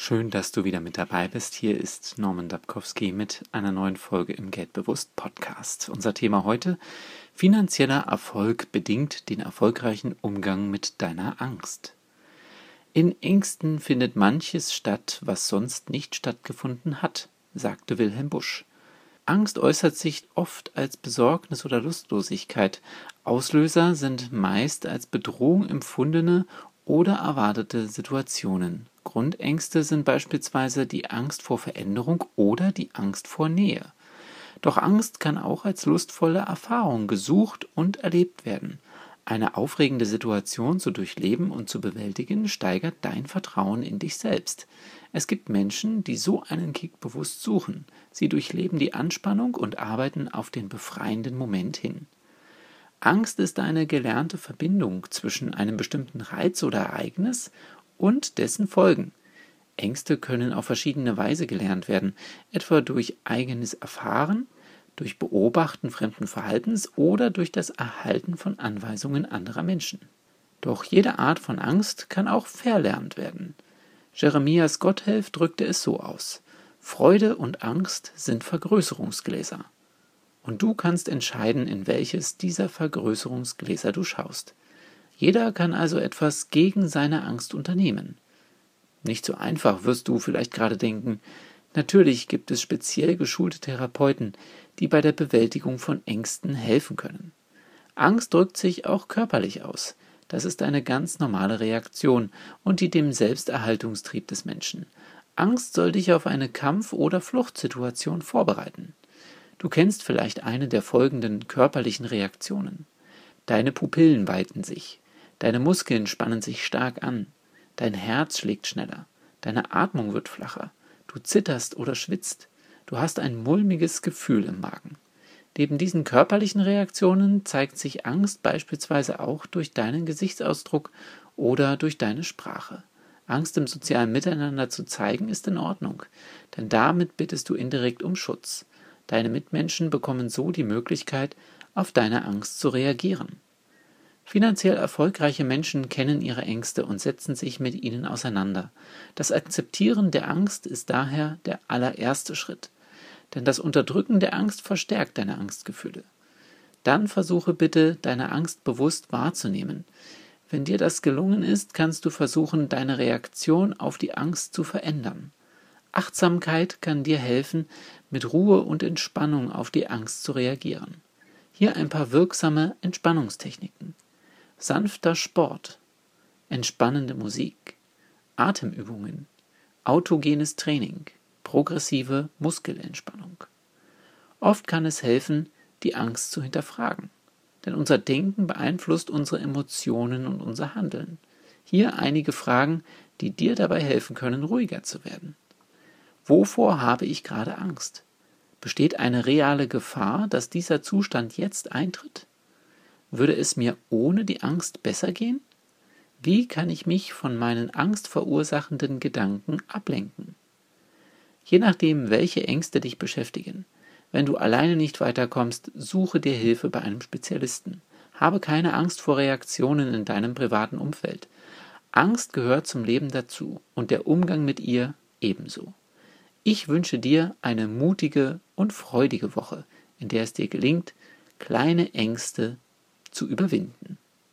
Schön, dass du wieder mit dabei bist. Hier ist Norman Dabkowski mit einer neuen Folge im Geldbewusst Podcast. Unser Thema heute: finanzieller Erfolg bedingt den erfolgreichen Umgang mit deiner Angst. In Ängsten findet manches statt, was sonst nicht stattgefunden hat, sagte Wilhelm Busch. Angst äußert sich oft als Besorgnis oder Lustlosigkeit. Auslöser sind meist als Bedrohung empfundene oder erwartete Situationen. Grundängste sind beispielsweise die Angst vor Veränderung oder die Angst vor Nähe. Doch Angst kann auch als lustvolle Erfahrung gesucht und erlebt werden. Eine aufregende Situation zu durchleben und zu bewältigen, steigert dein Vertrauen in dich selbst. Es gibt Menschen, die so einen Kick bewusst suchen. Sie durchleben die Anspannung und arbeiten auf den befreienden Moment hin. Angst ist eine gelernte Verbindung zwischen einem bestimmten Reiz oder Ereignis und dessen Folgen. Ängste können auf verschiedene Weise gelernt werden, etwa durch eigenes Erfahren, durch Beobachten fremden Verhaltens oder durch das Erhalten von Anweisungen anderer Menschen. Doch jede Art von Angst kann auch verlernt werden. Jeremias Gotthelf drückte es so aus: Freude und Angst sind Vergrößerungsgläser. Und du kannst entscheiden, in welches dieser Vergrößerungsgläser du schaust. Jeder kann also etwas gegen seine Angst unternehmen. Nicht so einfach, wirst du vielleicht gerade denken. Natürlich gibt es speziell geschulte Therapeuten, die bei der Bewältigung von Ängsten helfen können. Angst drückt sich auch körperlich aus. Das ist eine ganz normale Reaktion und die dem Selbsterhaltungstrieb des Menschen. Angst soll dich auf eine Kampf- oder Fluchtsituation vorbereiten. Du kennst vielleicht eine der folgenden körperlichen Reaktionen. Deine Pupillen weiten sich, deine Muskeln spannen sich stark an, dein Herz schlägt schneller, deine Atmung wird flacher, du zitterst oder schwitzt, du hast ein mulmiges Gefühl im Magen. Neben diesen körperlichen Reaktionen zeigt sich Angst beispielsweise auch durch deinen Gesichtsausdruck oder durch deine Sprache. Angst im sozialen Miteinander zu zeigen ist in Ordnung, denn damit bittest du indirekt um Schutz. Deine Mitmenschen bekommen so die Möglichkeit, auf deine Angst zu reagieren. Finanziell erfolgreiche Menschen kennen ihre Ängste und setzen sich mit ihnen auseinander. Das Akzeptieren der Angst ist daher der allererste Schritt, denn das Unterdrücken der Angst verstärkt deine Angstgefühle. Dann versuche bitte, deine Angst bewusst wahrzunehmen. Wenn dir das gelungen ist, kannst du versuchen, deine Reaktion auf die Angst zu verändern. Achtsamkeit kann dir helfen, mit Ruhe und Entspannung auf die Angst zu reagieren. Hier ein paar wirksame Entspannungstechniken: sanfter Sport, entspannende Musik, Atemübungen, autogenes Training, progressive Muskelentspannung. Oft kann es helfen, die Angst zu hinterfragen, denn unser Denken beeinflusst unsere Emotionen und unser Handeln. Hier einige Fragen, die dir dabei helfen können, ruhiger zu werden. Wovor habe ich gerade Angst? Besteht eine reale Gefahr, dass dieser Zustand jetzt eintritt? Würde es mir ohne die Angst besser gehen? Wie kann ich mich von meinen angstverursachenden Gedanken ablenken? Je nachdem, welche Ängste dich beschäftigen. Wenn du alleine nicht weiterkommst, suche dir Hilfe bei einem Spezialisten. Habe keine Angst vor Reaktionen in deinem privaten Umfeld. Angst gehört zum Leben dazu und der Umgang mit ihr ebenso. Ich wünsche dir eine mutige und freudige Woche, in der es dir gelingt, kleine Ängste zu überwinden.